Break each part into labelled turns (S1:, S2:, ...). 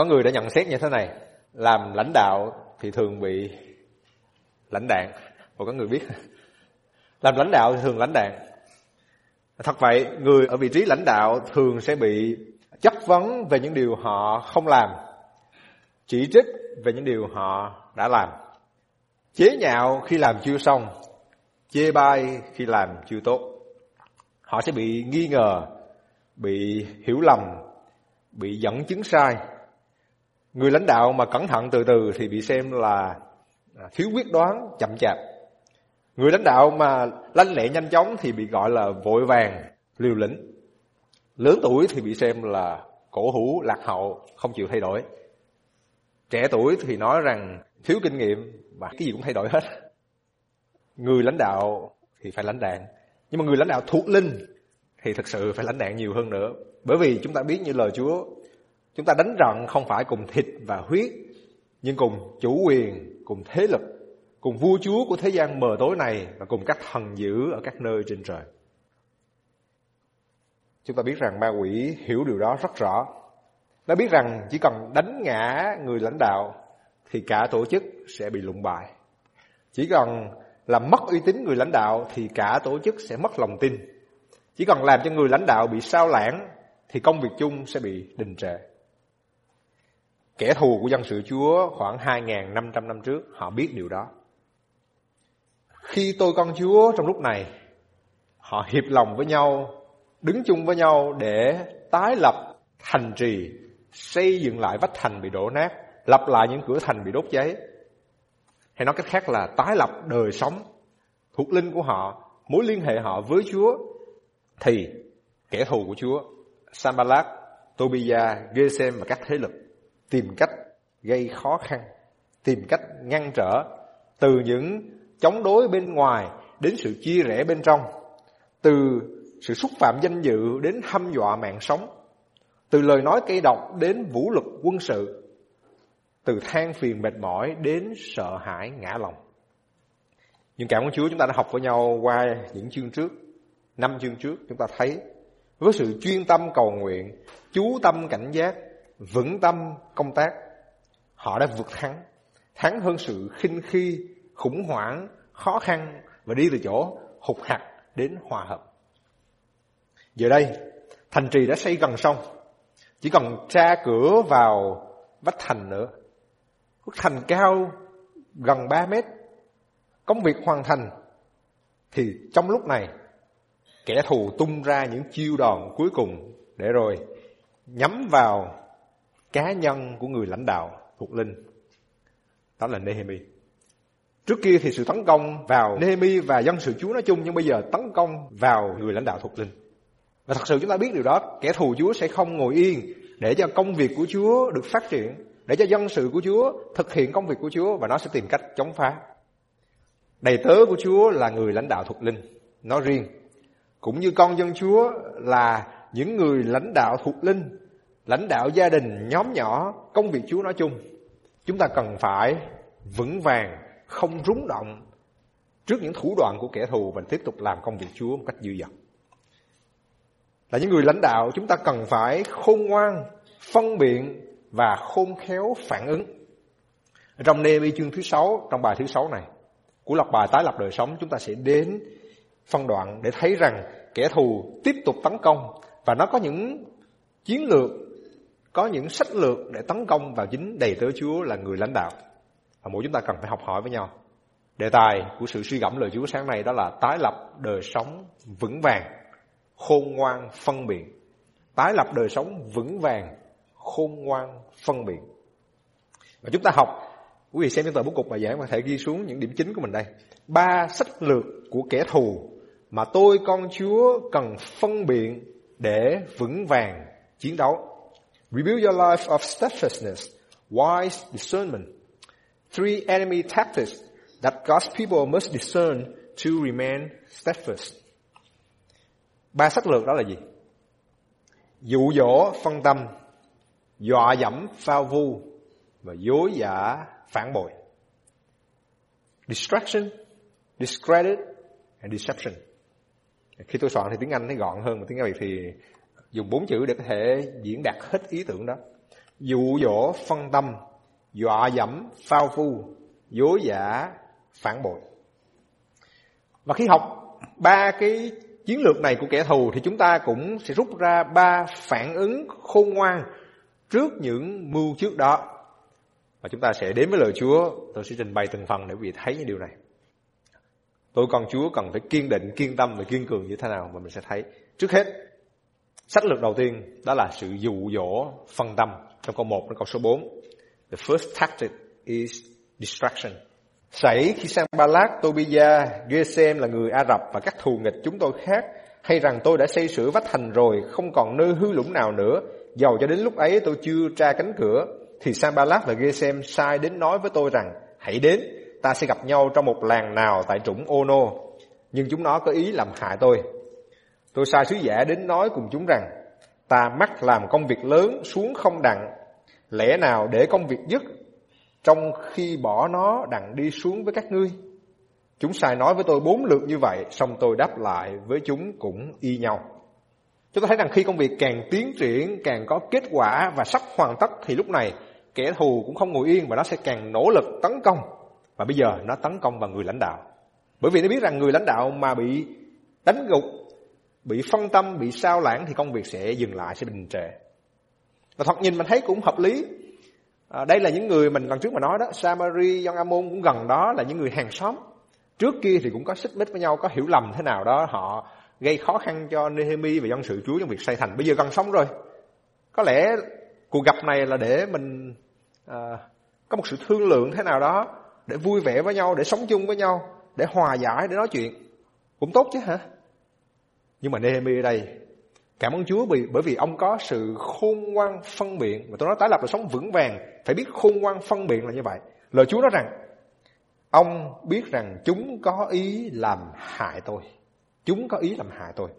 S1: Có người đã nhận xét như thế này: làm lãnh đạo thì thường bị lãnh đạn. Và có người biết làm lãnh đạo thì thường lãnh đạn. Thật vậy, người ở vị trí lãnh đạo thường sẽ bị chất vấn về những điều họ không làm, chỉ trích về những điều họ đã làm, chế nhạo khi làm chưa xong, chê bai khi làm chưa tốt. Họ sẽ bị nghi ngờ, bị hiểu lầm, bị dẫn chứng sai. Người lãnh đạo mà cẩn thận từ từ thì bị xem là thiếu quyết đoán, chậm chạp. Người lãnh đạo mà lanh lẹ nhanh chóng thì bị gọi là vội vàng, liều lĩnh. Lớn tuổi thì bị xem là cổ hủ, lạc hậu, không chịu thay đổi. Trẻ tuổi thì nói rằng thiếu kinh nghiệm và cái gì cũng thay đổi hết. Người lãnh đạo thì phải lãnh đạn. Nhưng mà người lãnh đạo thuộc linh thì thực sự phải lãnh đạn nhiều hơn nữa. Bởi vì chúng ta biết như lời Chúa, chúng ta đánh trận không phải cùng thịt và huyết, nhưng cùng chủ quyền, cùng thế lực, cùng vua chúa của thế gian mờ tối này và cùng các thần dữ ở các nơi trên trời. Chúng ta biết rằng ma quỷ hiểu điều đó rất rõ. Nó biết rằng chỉ cần đánh ngã người lãnh đạo thì cả tổ chức sẽ bị lụng bại. Chỉ cần làm mất uy tín người lãnh đạo thì cả tổ chức sẽ mất lòng tin. Chỉ cần làm cho người lãnh đạo bị sao lãng thì công việc chung sẽ bị đình trệ. Kẻ thù của dân sự Chúa khoảng 2.500 năm trước, họ biết điều đó. Khi tôi con Chúa trong lúc này, họ hiệp lòng với nhau, đứng chung với nhau để tái lập thành trì, xây dựng lại vách thành bị đổ nát, lập lại những cửa thành bị đốt cháy. Hay nói cách khác là tái lập đời sống thuộc linh của họ, mối liên hệ họ với Chúa. Thì kẻ thù của Chúa, Sanballat, Tobia, Gesem và các thế lực tìm cách gây khó khăn, tìm cách ngăn trở, từ những chống đối bên ngoài đến sự chia rẽ bên trong, từ sự xúc phạm danh dự đến hăm dọa mạng sống, từ lời nói cay độc đến vũ lực quân sự, từ than phiền mệt mỏi đến sợ hãi ngã lòng. Nhưng cảm ơn Chúa, chúng ta đã học với nhau qua những chương trước, 5 chương trước, chúng ta thấy với sự chuyên tâm cầu nguyện, chú tâm cảnh giác, vững tâm công tác, họ đã vượt thắng hơn sự khinh khi, khủng hoảng, khó khăn và đi từ chỗ hụt hặc đến hòa hợp. Giờ đây, thành trì đã xây gần xong, chỉ cần tra cửa vào vách thành nữa. Bức thành cao gần 3 mét, công việc hoàn thành. Thì trong lúc này, kẻ thù tung ra những chiêu đòn cuối cùng để rồi nhắm vào cá nhân của người lãnh đạo thuộc linh, đó là Nehemi. Trước kia thì sự tấn công vào Nehemi và dân sự Chúa nói chung, nhưng bây giờ tấn công vào người lãnh đạo thuộc linh. Và thật sự chúng ta biết điều đó, kẻ thù Chúa sẽ không ngồi yên để cho công việc của Chúa được phát triển, để cho dân sự của Chúa thực hiện công việc của Chúa, và nó sẽ tìm cách chống phá. Đầy tớ của Chúa là người lãnh đạo thuộc linh nói riêng, cũng như con dân Chúa là những người lãnh đạo thuộc linh, lãnh đạo gia đình, nhóm nhỏ, công việc Chúa nói chung. Chúng ta cần phải vững vàng, không rúng động trước những thủ đoạn của kẻ thù và tiếp tục làm công việc Chúa một cách dư dật. Là những người lãnh đạo, chúng ta cần phải khôn ngoan, phân biện và khôn khéo phản ứng. Trong Nehemi chương thứ 6, trong bài thứ 6 này của loạt bài tái lập đời sống, chúng ta sẽ đến phân đoạn để thấy rằng kẻ thù tiếp tục tấn công, và nó có những chiến lược, có những sách lược để tấn công vào chính đầy tớ Chúa là người lãnh đạo. Và mỗi chúng ta cần phải học hỏi với nhau. Đề tài của sự suy gẫm lời Chúa sáng nay đó là tái lập đời sống vững vàng, khôn ngoan phân biệt. Tái lập đời sống vững vàng, khôn ngoan phân biệt. Và chúng ta học, quý vị xem trên tờ bút cục bài giảng và có thể ghi xuống những điểm chính của mình đây. 3 sách lược của kẻ thù mà tôi con Chúa cần phân biện để vững vàng chiến đấu. Rebuild your life of steadfastness, wise discernment. 3 enemy tactics that God's people must discern to remain steadfast. 3 sách lược đó là gì? Dụ dỗ phân tâm, dọa dẫm phao vu và dối giả phản bội. Distraction, discredit and deception. Khi tôi soạn thì tiếng Anh thấy gọn hơn, mà tiếng Việt thì dùng 4 chữ để có thể diễn đạt hết ý tưởng đó. dụ dỗ, phân tâm, dọa dẫm, phao phu, dối giả, phản bội. Và khi học 3 cái chiến lược này của kẻ thù thì chúng ta cũng sẽ rút ra 3 phản ứng khôn ngoan trước những mưu trước đó. Và chúng ta sẽ đến với lời Chúa. Tôi sẽ trình bày từng phần để quý vị thấy những điều này. Tôi con Chúa cần phải kiên định, kiên tâm và kiên cường như thế nào mà mình sẽ thấy. Trước hết, sách lược đầu tiên đó là sự dụ dỗ, phân tâm. Trong câu 1 đến câu số 4. The first tactic is distraction. Sảy khi Sanballat, Tobia, Gesem là người Ả Rập và các thù nghịch chúng tôi khác, hay rằng tôi đã xây sửa vách thành rồi, không còn nơi hư lũng nào nữa, dầu cho đến lúc ấy tôi chưa tra cánh cửa, thì Sanballat và Gesem sai đến nói với tôi rằng, hãy đến, ta sẽ gặp nhau trong một làng nào tại trũng Ono, nhưng chúng nó có ý làm hại tôi. Tôi sai sứ giả đến nói cùng chúng rằng, ta mắc làm công việc lớn xuống không đặng, lẽ nào để công việc dứt, trong khi bỏ nó đặng đi xuống với các ngươi. Chúng sai nói với tôi 4 lượt như vậy, xong tôi đáp lại với chúng cũng y nhau. Chúng ta thấy rằng khi công việc càng tiến triển, càng có kết quả và sắp hoàn tất, thì lúc này kẻ thù cũng không ngồi yên mà nó sẽ càng nỗ lực tấn công. Và bây giờ nó tấn công vào người lãnh đạo. Bởi vì nó biết rằng người lãnh đạo mà bị đánh gục, bị phân tâm, bị sao lãng thì công việc sẽ dừng lại, sẽ đình trệ. Và thật nhìn mình thấy cũng hợp lý. Đây là những người mình lần trước mà nói đó, Samari, Dân Amon cũng gần đó, là những người hàng xóm. Trước kia thì cũng có xích mích với nhau, có hiểu lầm thế nào đó, họ gây khó khăn cho Nehemi và dân sự Chúa trong việc xây thành. Bây giờ gần xong rồi. Có lẽ cuộc gặp này là để mình có một sự thương lượng thế nào đó, để vui vẻ với nhau, để sống chung với nhau, để hòa giải, để nói chuyện. Cũng tốt chứ hả? Nhưng mà Nehemi ở đây, cảm ơn Chúa bởi vì ông có sự khôn ngoan phân biện. Và tôi nói tái lập là sống vững vàng, phải biết khôn ngoan phân biện là như vậy. Lời Chúa nói rằng, ông biết rằng chúng có ý làm hại tôi. Chúng có ý làm hại tôi.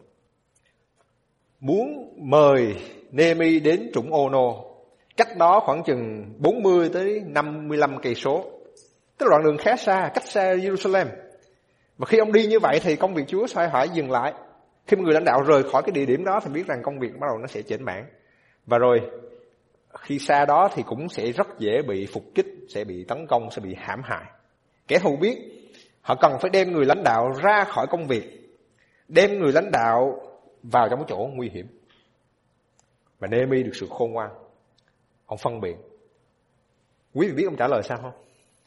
S1: Muốn mời Nehemi đến trũng Ono, cách đó khoảng chừng 40 tới 55 cây số. Tức là đoạn đường khá xa, cách xa Jerusalem. Và khi ông đi như vậy thì công việc Chúa phải dừng lại. Khi một người lãnh đạo rời khỏi cái địa điểm đó thì biết rằng công việc bắt đầu nó sẽ chểnh mảng. Và rồi khi xa đó thì cũng sẽ rất dễ bị phục kích, sẽ bị tấn công, sẽ bị hãm hại. Kẻ thù biết họ cần phải đem người lãnh đạo ra khỏi công việc, đem người lãnh đạo vào trong cái chỗ nguy hiểm. Và Nehemi được sự khôn ngoan, ông phân biệt. Quý vị biết ông trả lời sao không?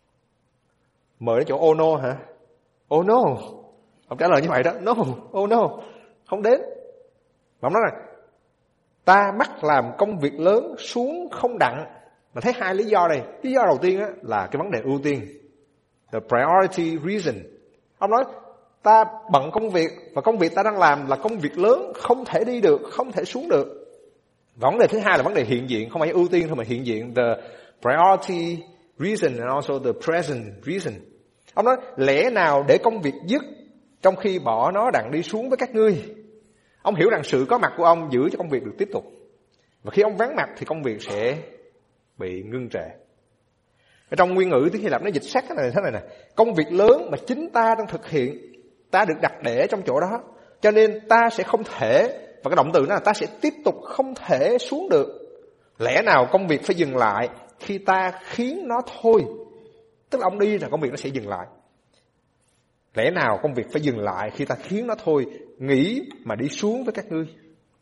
S1: Mời đến chỗ Ono hả? Oh no. Ông trả lời như vậy đó. No, oh no, không đến. Mà ông nói rằng ta mắc làm công việc lớn xuống không đặng. Mà thấy 2 lý do đây. Lý do đầu tiên á, là cái vấn đề ưu tiên, the priority reason. Ông nói ta bận công việc, và công việc ta đang làm là công việc lớn, không thể đi được, không thể xuống được. Và vấn đề thứ hai là vấn đề hiện diện, không phải ưu tiên thôi mà hiện diện, the priority reason and also the present reason. Ông nói lẽ nào để công việc dứt, trong khi bỏ nó đặng đi xuống với các ngươi. Ông hiểu rằng sự có mặt của ông giữ cho công việc được tiếp tục. Và khi ông vắng mặt thì công việc sẽ bị ngưng trệ. Ở trong nguyên ngữ tiếng Hy Lạp nó dịch sát cái này thế này nè. Công việc lớn mà chính ta đang thực hiện, ta được đặt để trong chỗ đó, cho nên ta sẽ không thể, và cái động từ đó là ta sẽ tiếp tục không thể xuống được. Lẽ nào công việc phải dừng lại khi ta khiến nó thôi. Tức là ông đi là công việc nó sẽ dừng lại. Lẽ nào công việc phải dừng lại khi ta khiến nó thôi, nghĩ mà đi xuống với các ngươi.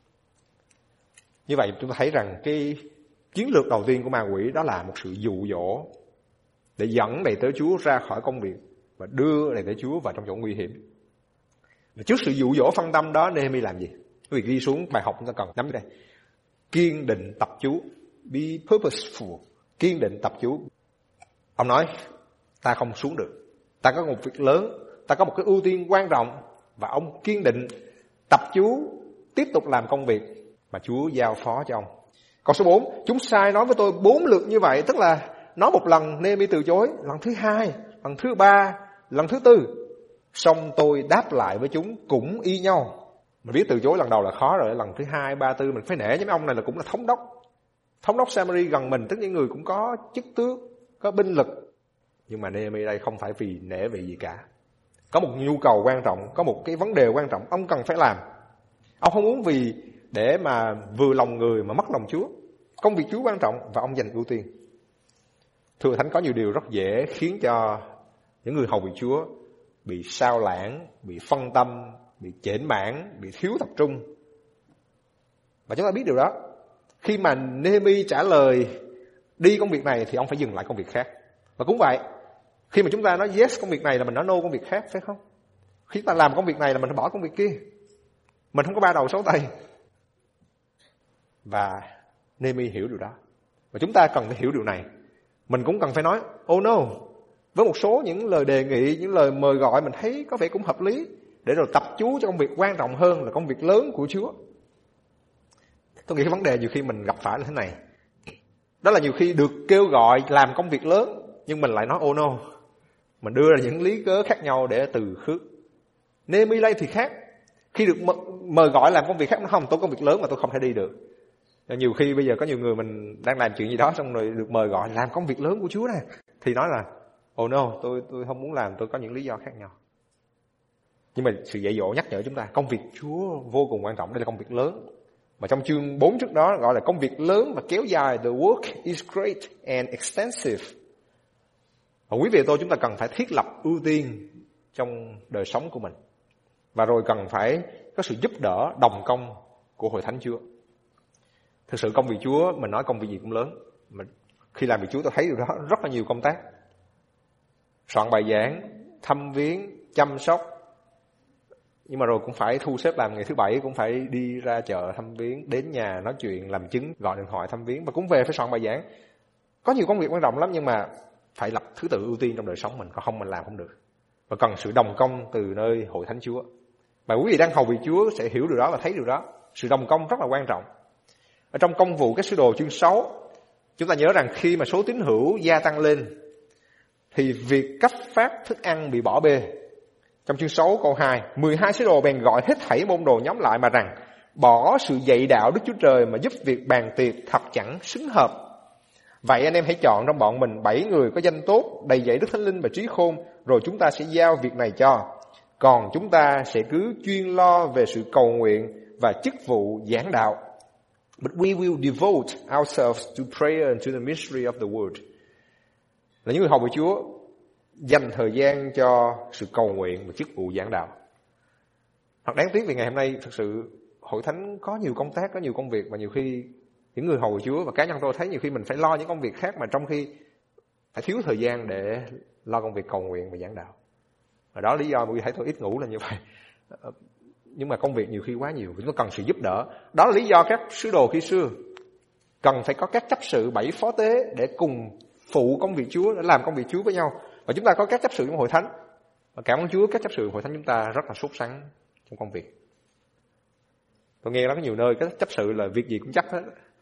S1: Như vậy chúng ta thấy rằng cái chiến lược đầu tiên của ma quỷ đó là một sự dụ dỗ để dẫn đầy tớ Chúa ra khỏi công việc và đưa đầy tớ Chúa vào trong chỗ nguy hiểm. Và trước sự dụ dỗ phân tâm đó, Nehemi làm gì? Quý vị ghi xuống bài học chúng ta cần nắm cái đây. Kiên định tập chú, be purposeful, kiên định tập chú. Ông nói ta không xuống được, ta có một việc lớn, ta có một cái ưu tiên quan trọng, và ông kiên định tập chú tiếp tục làm công việc mà Chúa giao phó cho ông. Câu số 4, chúng sai nói với tôi 4 lượt như vậy, tức là nói một lần Nehemi từ chối, lần thứ 2, lần thứ 3, lần thứ 4, xong tôi đáp lại với chúng cũng y nhau. Mình biết từ chối lần đầu là khó rồi, lần thứ 2, 3, 4 mình phải nể, chứ mấy ông này là cũng là thống đốc Samari gần mình, tức những người cũng có chức tước, có binh lực. Nhưng mà Nehemi đây không phải vì nể vì gì cả. Có một nhu cầu quan trọng, có một cái vấn đề quan trọng ông cần phải làm. Ông không muốn vì để mà vừa lòng người mà mất lòng Chúa. Công việc Chúa quan trọng và ông dành ưu tiên. Thưa Thánh, có nhiều điều rất dễ khiến cho những người hầu việc Chúa bị sao lãng, bị phân tâm, bị chểnh mảng, bị thiếu tập trung. Và chúng ta biết điều đó. Khi mà Nehemi trả lời đi công việc này thì ông phải dừng lại công việc khác. Và cũng vậy, khi mà chúng ta nói yes công việc này là mình nói no công việc khác, phải không? Khi ta làm công việc này là mình phải bỏ công việc kia. Mình không có ba đầu sáu tay. Và Nehemi hiểu điều đó. Và chúng ta cần phải hiểu điều này. Mình cũng cần phải nói oh no. Với một số những lời đề nghị, những lời mời gọi mình thấy có vẻ cũng hợp lý, để rồi tập chú cho công việc quan trọng hơn là công việc lớn của Chúa. Tôi nghĩ cái vấn đề nhiều khi mình gặp phải là thế này. Đó là nhiều khi được kêu gọi làm công việc lớn, nhưng mình lại nói oh no. Mình đưa ra những lý cớ khác nhau để từ khước. Nehemi đây thì khác. Khi được mời gọi làm công việc khác, nó không, tôi có công việc lớn mà tôi không thể đi được. Nhiều khi bây giờ có nhiều người mình đang làm chuyện gì đó, xong rồi được mời gọi làm công việc lớn của Chúa này, thì nói là oh no, tôi không muốn làm, tôi có những lý do khác nhau. Nhưng mà sự dạy dỗ nhắc nhở chúng ta, công việc Chúa vô cùng quan trọng, đây là công việc lớn. Mà trong chương 4 trước đó gọi là công việc lớn và kéo dài, the work is great and extensive. Và quý vị và tôi, chúng ta cần phải thiết lập ưu tiên trong đời sống của mình. Và rồi cần phải có sự giúp đỡ, đồng công của Hội Thánh Chúa. Thực sự công việc Chúa, mình nói công việc gì cũng lớn. Mà khi làm việc Chúa tôi thấy điều đó rất là nhiều công tác. Soạn bài giảng, thăm viếng, chăm sóc. Nhưng mà rồi cũng phải thu xếp làm ngày thứ Bảy, cũng phải đi ra chợ thăm viếng, đến nhà nói chuyện, làm chứng, gọi điện thoại thăm viếng. Và cũng về phải soạn bài giảng. Có nhiều công việc quan trọng lắm, nhưng mà phải lập thứ tự ưu tiên trong đời sống mình. Còn không mình làm không được. Và cần sự đồng công từ nơi Hội Thánh Chúa. Và quý vị đang hầu việc Chúa sẽ hiểu điều đó và thấy điều đó. Sự đồng công rất là quan trọng. Ở trong công vụ các sứ đồ chương 6, chúng ta nhớ rằng khi mà số tín hữu gia tăng lên, thì việc cấp phát thức ăn bị bỏ bê. Trong chương 6 câu 2, 12 sứ đồ bèn gọi hết thảy môn đồ nhóm lại mà rằng, bỏ sự dạy đạo Đức Chúa Trời mà giúp việc bàn tiệc thật chẳng xứng hợp. Vậy anh em hãy chọn trong bọn mình 7 người có danh tốt, đầy dạy Đức Thánh Linh và trí khôn, rồi chúng ta sẽ giao việc này cho. Còn chúng ta sẽ cứ chuyên lo về sự cầu nguyện và chức vụ giảng đạo. But we will devote ourselves to prayer and to the mystery of the word. Là những người hầu việc Chúa dành thời gian cho sự cầu nguyện và chức vụ giảng đạo. Thật đáng tiếc vì ngày hôm nay thực sự Hội Thánh có nhiều công tác, có nhiều công việc, và nhiều khi những người hầu việc Chúa và cá nhân tôi thấy nhiều khi mình phải lo những công việc khác mà trong khi phải thiếu thời gian để lo công việc cầu nguyện và giảng đạo. Và đó là lý do mà thấy tôi ít ngủ là như vậy. Nhưng mà công việc nhiều khi quá nhiều, chúng ta cần sự giúp đỡ. Đó là lý do các sứ đồ khi xưa cần phải có các chấp sự 7 phó tế để cùng phụ công việc Chúa, để làm công việc Chúa với nhau. Và chúng ta có các chấp sự trong Hội Thánh. Và cảm ơn Chúa, các chấp sự Hội Thánh chúng ta rất là sốt sắng trong công việc. Tôi nghe đó có nhiều nơi các chấp sự là việc gì cũng chấp hết.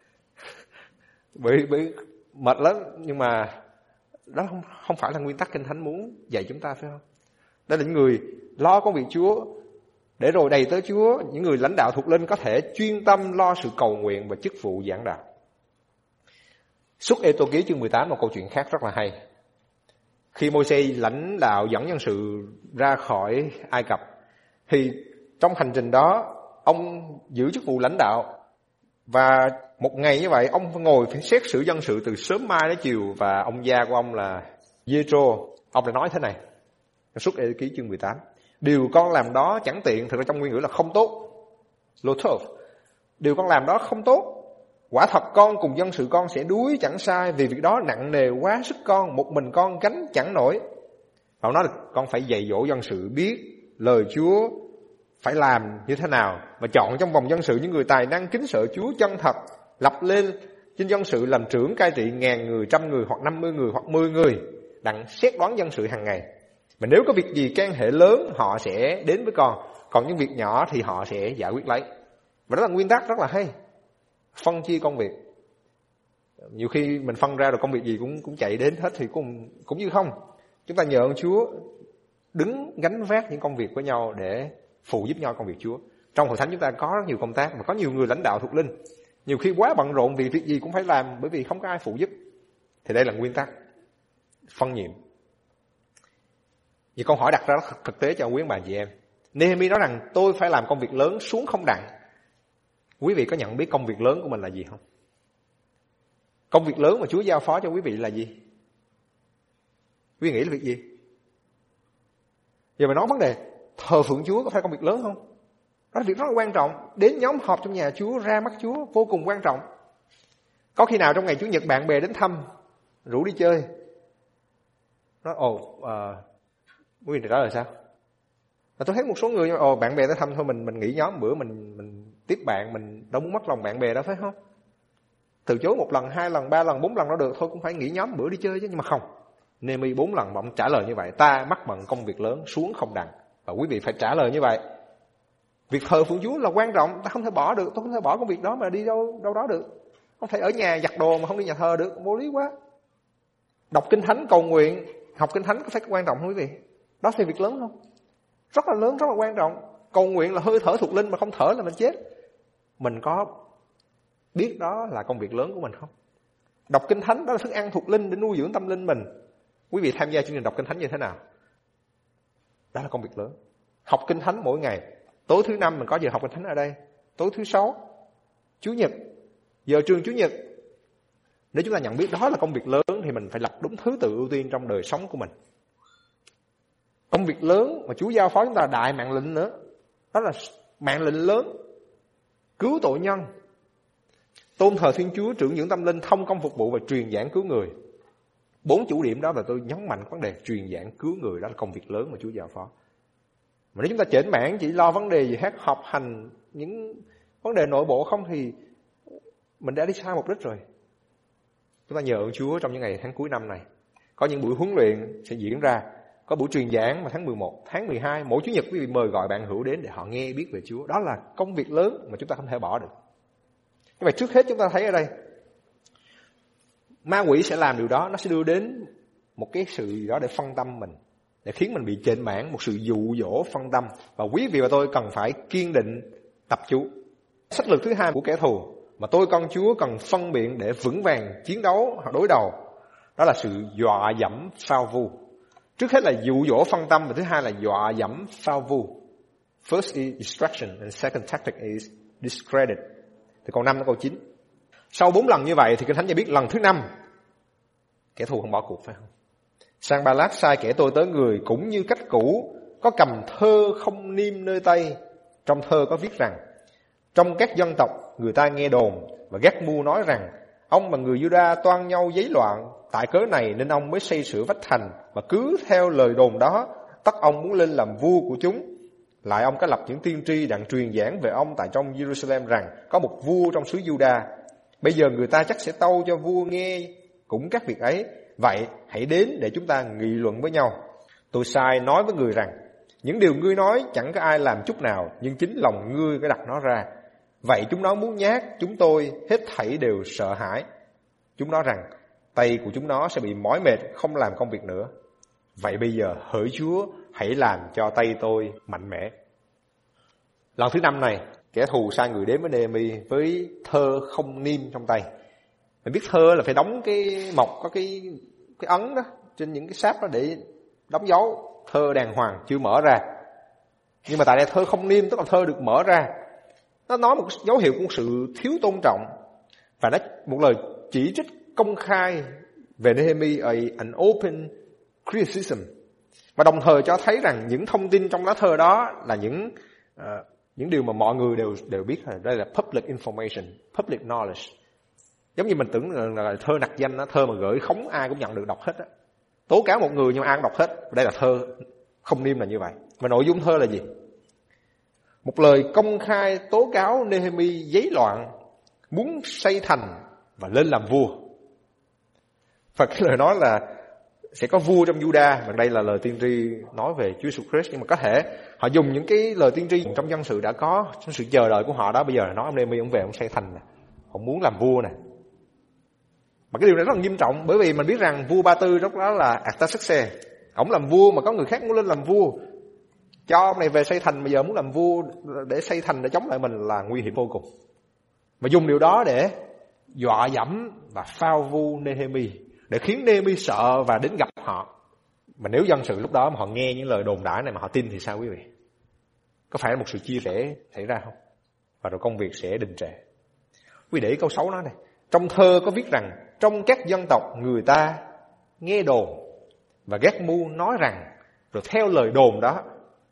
S1: Bởi mệt lắm, nhưng mà đó không phải là nguyên tắc Kinh Thánh muốn dạy chúng ta, phải không? Đây là những người lo công việc Chúa, để rồi đầy tớ Chúa, những người lãnh đạo thuộc linh có thể chuyên tâm lo sự cầu nguyện và chức vụ giảng đạo. Xuất Ê-tô ký chương 18 một câu chuyện khác rất là hay. Khi Môi-se lãnh đạo dẫn nhân sự ra khỏi Ai Cập, thì trong hành trình đó ông giữ chức vụ lãnh đạo. Và một ngày như vậy ông ngồi phải xét xử dân sự từ sớm mai đến chiều. Và ông gia của ông là Giê-trô, ông đã nói thế này. Xuất Ê-tô ký chương 18: điều con làm đó chẳng tiện, thực ra trong nguyên ngữ là không tốt, lotov. Điều con làm đó không tốt. Quả thật con cùng dân sự con sẽ đuối chẳng sai, vì việc đó nặng nề quá sức con, một mình con gánh chẳng nổi. Và ông nói là con phải dạy dỗ dân sự biết lời Chúa phải làm như thế nào, và chọn trong vòng dân sự những người tài năng kính sợ Chúa chân thật, lập lên trên dân sự làm trưởng cai trị 1.000 người, 100 người, hoặc 50 người, hoặc 10 người, đặng xét đoán dân sự hàng ngày. Mà nếu có việc gì can hệ lớn, họ sẽ đến với con, còn những việc nhỏ thì họ sẽ giải quyết lấy. Và đó là nguyên tắc rất là hay. Phân chia công việc. Nhiều khi mình phân ra rồi công việc gì cũng chạy đến hết thì cũng như không. Chúng ta nhờ ơn Chúa đứng gánh vác những công việc với nhau để phụ giúp nhau công việc Chúa. Trong Hội Thánh chúng ta có rất nhiều công tác, mà có nhiều người lãnh đạo thuộc linh, nhiều khi quá bận rộn vì việc gì cũng phải làm, bởi vì không có ai phụ giúp. Thì đây là nguyên tắc phân nhiệm. Vì câu hỏi đặt ra rất thực tế cho quý ông bà chị em. Nehemi nói rằng tôi phải làm công việc lớn xuống không đặng. Quý vị có nhận biết công việc lớn của mình là gì không? Công việc lớn mà Chúa giao phó cho quý vị là gì? Quý vị nghĩ là việc gì? Giờ mà nói vấn đề thờ phượng Chúa có phải công việc lớn không? Đó là việc rất là quan trọng. Đến nhóm họp trong nhà Chúa, ra mắt Chúa vô cùng quan trọng. Có khi nào trong ngày Chủ nhật bạn bè đến thăm, rủ đi chơi, nói quý vị trả lời sao? Tôi thấy một số người bạn bè tới thăm thôi, mình nghỉ nhóm bữa, mình tiếp bạn, mình đâu muốn mất lòng bạn bè đó, phải không? Từ chối 1 lần, 2 lần, 3 lần, 4 lần đó được thôi, cũng phải nghỉ nhóm bữa đi chơi chứ. Nhưng mà không, Nehemi 4 lần mà ông trả lời như vậy: ta mắc bận công việc lớn, xuống không đặng. Và quý vị phải trả lời như vậy. Việc thờ phượng Chúa là quan trọng, ta không thể bỏ được. Tôi không thể bỏ công việc đó mà đi đâu đó được. Không thể ở nhà giặt đồ mà không đi nhà thờ được, vô lý quá. Đọc kinh thánh, cầu nguyện, học kinh thánh có phải quan trọng không quý vị? Đó là việc lớn không? Rất là lớn, rất là quan trọng. Cầu nguyện là hơi thở thuộc linh, mà không thở là mình chết. Mình có biết đó là công việc lớn của mình không? Đọc kinh thánh đó là thức ăn thuộc linh để nuôi dưỡng tâm linh mình. Quý vị tham gia chương trình đọc kinh thánh như thế nào? Đó là công việc lớn. Học kinh thánh mỗi ngày. Tối thứ 5 mình có giờ học kinh thánh ở đây. Tối thứ 6, Chủ nhật, giờ trường Chủ nhật. Nếu chúng ta nhận biết đó là công việc lớn thì mình phải lập đúng thứ tự ưu tiên trong đời sống của mình. Công việc lớn mà Chúa giao phó chúng ta, đại mạng lệnh nữa. Đó là mạng lệnh lớn. Cứu tội nhân, tôn thờ Thiên Chúa, trưởng dưỡng tâm linh, thông công phục vụ và truyền giảng cứu người. 4 chủ điểm đó là tôi nhấn mạnh vấn đề truyền giảng cứu người. Đó là công việc lớn mà Chúa giao phó. Mà nếu chúng ta chểnh mảng chỉ lo vấn đề gì hết, học hành những vấn đề nội bộ không, thì mình đã đi sai mục đích rồi. Chúng ta nhờ ơn Chúa trong những ngày tháng cuối năm này, có những buổi huấn luyện sẽ diễn ra. Có buổi truyền giảng vào tháng 11, tháng 12, mỗi Chủ nhật quý vị mời gọi bạn hữu đến để họ nghe biết về Chúa. Đó là công việc lớn mà chúng ta không thể bỏ được. Nhưng mà trước hết chúng ta thấy ở đây, ma quỷ sẽ làm điều đó. Nó sẽ đưa đến một cái sự gì đó để phân tâm mình, để khiến mình bị chểnh mảng, một sự dụ dỗ phân tâm. Và quý vị và tôi cần phải kiên định tập chú. Sách lược thứ 2 của kẻ thù mà tôi con Chúa cần phân biện để vững vàng chiến đấu hoặc đối đầu, đó là sự dọa dẫm phao vu. Trước hết là dụ dỗ phân tâm, và thứ hai là dọa dẫm phao vu. First is distraction and second tactic is discredit. Từ câu 5 đến câu 9. Sau 4 lần như vậy thì Kinh Thánh cho biết lần thứ 5 kẻ thù không bỏ cuộc, phải không? Sanballat sai kẻ tôi tới người cũng như cách cũ, có cầm thơ không niêm nơi tay. Trong thơ có viết rằng: trong các dân tộc người ta nghe đồn và gác mưu nói rằng ông và người Juda toan nhau giấy loạn, tại cớ này nên ông mới xây sửa vách thành, và cứ theo lời đồn đó tất ông muốn lên làm vua của chúng. Lại ông có lập những tiên tri đặng truyền giảng về ông tại trong Jerusalem rằng có một vua trong xứ Juda. Bây giờ người ta chắc sẽ tâu cho vua nghe cũng các việc ấy. Vậy hãy đến để chúng ta nghị luận với nhau. Tôi sai nói với người rằng những điều ngươi nói chẳng có ai làm chút nào, nhưng chính lòng ngươi có đặt nó ra. Vậy chúng nó muốn nhát chúng tôi, hết thảy đều sợ hãi. Chúng nó rằng tay của chúng nó sẽ bị mỏi mệt, không làm công việc nữa. Vậy bây giờ hỡi Chúa, hãy làm cho tay tôi mạnh mẽ. Lần thứ 5 này, kẻ thù sai người đến với Nehemi với thơ không niêm trong tay. Mình biết thơ là phải đóng cái mộc, có cái ấn đó trên những cái sáp đó để đóng dấu. Thơ đàng hoàng chưa mở ra. Nhưng mà tại đây thơ không niêm, tức là thơ được mở ra. Nó nói một dấu hiệu của sự thiếu tôn trọng, và nó một lời chỉ trích công khai về Nehemi, an open criticism. Và đồng thời cho thấy rằng những thông tin trong lá thơ đó là những điều mà mọi người đều biết. Đây là public information, public knowledge. Giống như mình tưởng là thơ nặc danh, thơ mà gửi khống ai cũng nhận được đọc hết. Tố cáo một người nhưng ai cũng đọc hết. Đây là thơ không niêm là như vậy. Và nội dung thơ là gì? Một lời công khai tố cáo Nehemi giấy loạn, muốn xây thành và lên làm vua. Và cái lời nói là sẽ có vua trong Juda. Và đây là lời tiên tri nói về Chúa Jesus Christ. Nhưng mà có thể họ dùng những cái lời tiên tri trong dân sự đã có, trong sự chờ đợi của họ đó. Bây giờ nói ông Nehemi ông về ông xây thành nè, ông muốn làm vua nè. Mà cái điều này rất là nghiêm trọng, bởi vì mình biết rằng vua Ba Tư lúc đó là Artaxerxes. Ông làm vua mà có người khác muốn lên làm vua, cho ông này về xây thành, bây giờ muốn làm vua để xây thành để chống lại mình là nguy hiểm vô cùng. Mà dùng điều đó để dọa dẫm và phao vu Nehemi, để khiến Nehemi sợ và đến gặp họ. Mà nếu dân sự lúc đó mà họ nghe những lời đồn đãi này mà họ tin thì sao quý vị? Có phải là một sự chia rẽ xảy ra không? Và rồi công việc sẽ đình trệ. Quý vị để ý câu 6 nói này: trong thơ có viết rằng trong các dân tộc người ta nghe đồn và ghét mưu nói rằng, rồi theo lời đồn đó.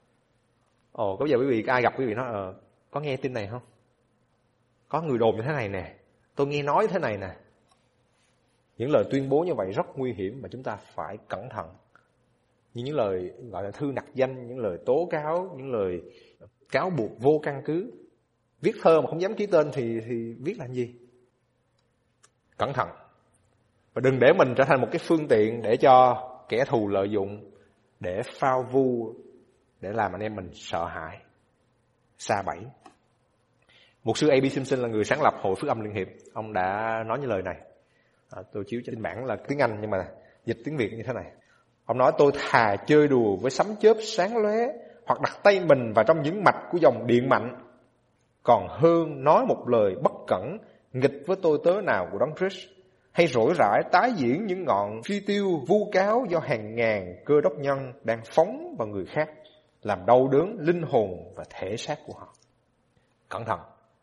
S1: Có bây giờ quý vị ai gặp quý vị nói có nghe tin này không? Có người đồn như thế này nè, tôi nghe nói thế này nè. Những lời tuyên bố như vậy rất nguy hiểm mà chúng ta phải cẩn thận. Như những lời gọi là thư nặc danh, những lời tố cáo, những lời cáo buộc vô căn cứ. Viết thơ mà không dám ký tên thì viết làm gì? Cẩn thận. Và đừng để mình trở thành một cái phương tiện để cho kẻ thù lợi dụng, để phao vu, để làm anh em mình sợ hãi, sa bẫy. Mục sư A.B. Simpson là người sáng lập Hội Phước Âm Liên Hiệp. Ông đã nói những lời này. Tôi chiếu trên bản là tiếng Anh nhưng mà dịch tiếng Việt như thế này. Ông nói: tôi thà chơi đùa với sấm chớp sáng lóe, hoặc đặt tay mình vào trong những mạch của dòng điện mạnh, còn hơn nói một lời bất cẩn nghịch với tôi tớ nào của Đấng Christ, hay rỗi rãi tái diễn những ngọn phi tiêu vu cáo do hàng ngàn cơ đốc nhân đang phóng vào người khác, làm đau đớn linh hồn và thể xác của họ. Cẩn thận.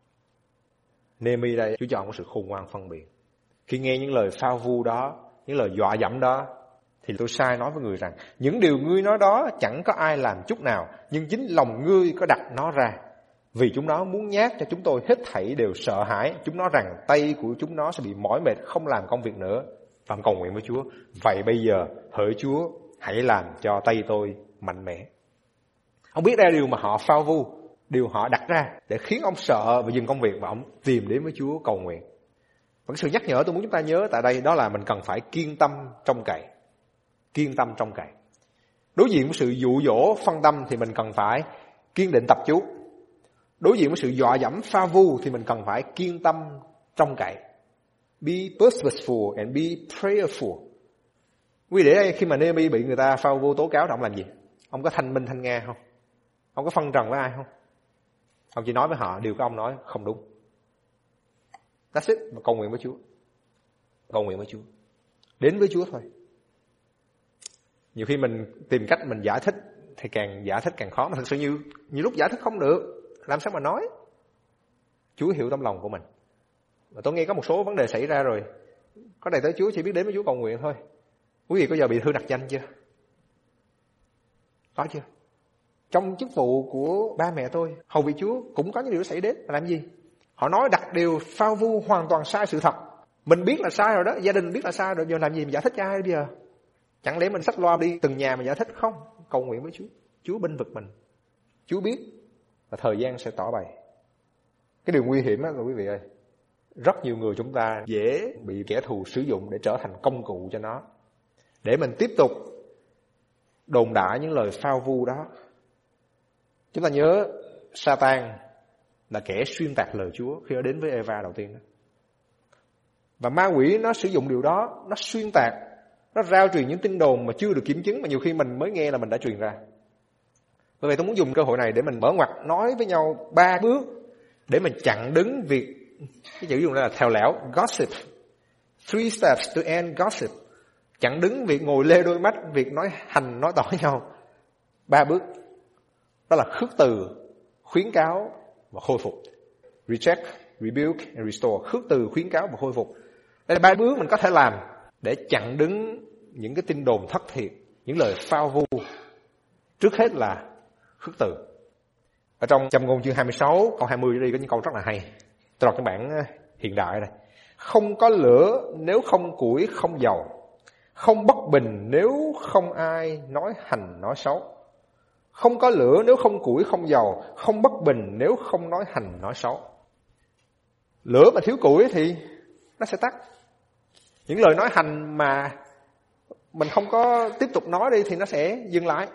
S1: Nehemi đây, Chúa cho ông có sự khôn ngoan phân biệt. Khi nghe những lời phao vu đó, những lời dọa dẫm đó, thì tôi sai nói với người rằng, những điều ngươi nói đó chẳng có ai làm chút nào, nhưng chính lòng ngươi có đặt nó ra. Vì chúng nó muốn nhát cho chúng tôi hết thảy đều sợ hãi. Chúng nó rằng tay của chúng nó sẽ bị mỏi mệt, không làm công việc nữa. Và ông cầu nguyện với Chúa: vậy bây giờ hỡi Chúa, hãy làm cho tay tôi mạnh mẽ. Ông biết đây là điều mà họ phao vu, điều họ đặt ra để khiến ông sợ và dừng công việc, và ông tìm đến với Chúa cầu nguyện. Và cái sự nhắc nhở tôi muốn chúng ta nhớ tại đây đó là mình cần phải kiên tâm trông cậy. Kiên tâm trông cậy. Đối diện với sự dụ dỗ phân tâm thì mình cần phải kiên định tập chú. Đối diện với sự dọa dẫm pha vu thì mình cần phải kiên tâm trông cậy. Be purposeful and be prayerful. Quý vị để đây, khi mà Nehemi bị người ta pha vu tố cáo, ông làm gì? Ông có thanh minh thanh nghe không? Ông có phân trần với ai không? Ông chỉ nói với họ điều các ông nói không đúng. That's it. Mà cầu nguyện với Chúa. Cầu nguyện với Chúa. Đến với Chúa thôi. Nhiều khi mình tìm cách mình giải thích thì càng giải thích càng khó. Mà thực sự nhiều lúc giải thích không được, làm sao mà nói? Chúa hiểu tấm lòng của mình. Và tôi nghe có một số vấn đề xảy ra rồi, có đầy tới Chúa, chỉ biết đến với Chúa cầu nguyện thôi. Quý vị có giờ bị thư nặc danh chưa? Có chưa? Trong chức vụ của ba mẹ tôi, hầu vị Chúa, cũng có những điều xảy đến. Làm gì? Họ nói đặt điều phao vu hoàn toàn sai sự thật. Mình biết là sai rồi đó, gia đình biết là sai rồi, giờ làm gì mình giải thích cho ai bây giờ? Chẳng lẽ mình xách loa đi từng nhà mà giải thích không? Cầu nguyện với Chúa. Chúa bênh vực mình. Chúa biết và thời gian sẽ tỏ bày. Cái điều nguy hiểm đó quý vị ơi, rất nhiều người chúng ta dễ bị kẻ thù sử dụng để trở thành công cụ cho nó, để mình tiếp tục đồn đại những lời phao vu đó. Chúng ta nhớ Satan là kẻ xuyên tạc lời Chúa khi nó đến với Eva đầu tiên đó. Và ma quỷ nó sử dụng điều đó, nó xuyên tạc, nó rao truyền những tin đồn mà chưa được kiểm chứng, mà nhiều khi mình mới nghe là mình đã truyền ra. Bởi vậy tôi muốn dùng cơ hội này để mình mở ngoặt nói với nhau 3 bước để mình chặn đứng việc, cái chữ dùng đây là thèo lẽo, gossip. 3 steps to end gossip. Chặn đứng việc ngồi lê đôi mắt, việc nói hành nói tỏ nhau. 3 bước. Đó là khước từ, khuyến cáo và khôi phục. Reject, rebuke and restore. Khước từ, khuyến cáo và khôi phục. Đây là 3 bước mình có thể làm để chặn đứng những cái tin đồn thất thiệt, những lời phao vu. Trước hết là khước từ. Ở trong Châm Ngôn chương 26 câu 20 đi có những câu rất là hay. Tôi đọc trong bản hiện đại này. Không có lửa nếu không củi không dầu, không bất bình nếu không ai nói hành nói xấu. Không có lửa nếu không củi không dầu, không bất bình nếu không nói hành nói xấu. Lửa mà thiếu củi thì nó sẽ tắt. Những lời nói hành mà mình không có tiếp tục nói đi thì nó sẽ dừng lại.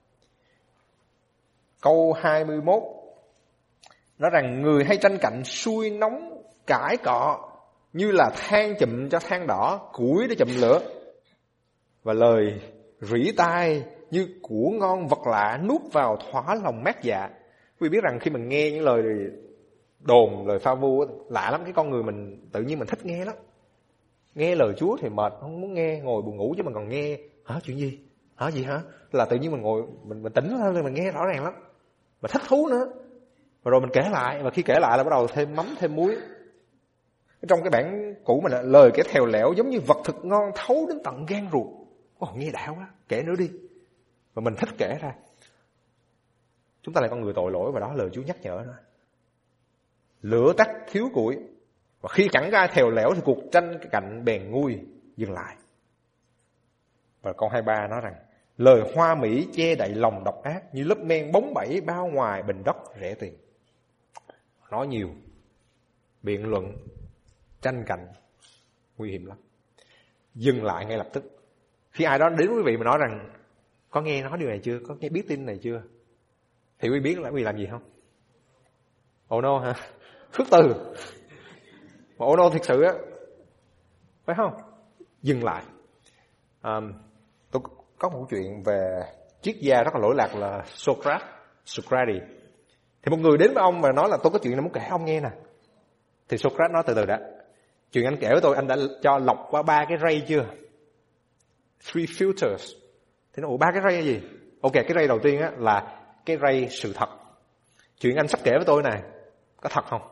S1: Câu 21 nói rằng người hay tranh cạnh sui nóng cãi cọ, như là than chụm cho than đỏ, củi để chụm lửa. Và lời rỉ tai như của ngon vật lạ nuốt vào thỏa lòng mát dạ. Quý vị biết rằng khi mình nghe những lời đồn, lời phao vu lạ lắm, cái con người mình tự nhiên mình thích nghe lắm. Nghe lời Chúa thì mệt, không muốn nghe, ngồi buồn ngủ chứ mình còn nghe. Hả, chuyện gì? Hả, gì hả? Là tự nhiên mình ngồi, mình tỉnh lên, mình nghe rõ ràng lắm. Mà thích thú nữa. Và rồi mình kể lại, và khi kể lại là bắt đầu thêm mắm, thêm muối. Trong cái bản cũ mà là lời kẻ thèo lẽo giống như vật thực ngon thấu đến tận gan ruột. Nghe đã quá, kể nữa đi. Và mình thích kể ra. Chúng ta là con người tội lỗi, và đó lời Chúa nhắc nhở đó. Lửa tắt thiếu củi, và khi chẳng có ai thèo lẽo thì cuộc tranh cạnh bèn nguôi dừng lại. Và câu 23 nói rằng lời hoa mỹ che đậy lòng độc ác, như lớp men bóng bẩy bao ngoài bình đất rẻ tiền. Nói nhiều, biện luận, tranh cạnh, nguy hiểm lắm. Dừng lại ngay lập tức. Khi ai đó đến quý vị mà nói rằng có nghe nói điều này chưa, có nghe biết tin này chưa, thì quý vị biết là quý vị làm gì không? Oh no hả? Khước từ. Mà oh no thực sự á, phải không? Dừng lại. Tôi có một chuyện về triết gia rất là lỗi lạc là Socrates. Thì một người đến với ông và nói là tôi có chuyện này muốn kể ông nghe nè. Thì Socrates nói từ từ đã. Chuyện anh kể với tôi, anh đã cho lọc qua 3 cái ray chưa? 3 filters. Thì nó 3 cái ray là gì? Ok, cái ray đầu tiên á là cái ray sự thật. Chuyện anh sắp kể với tôi này có thật không?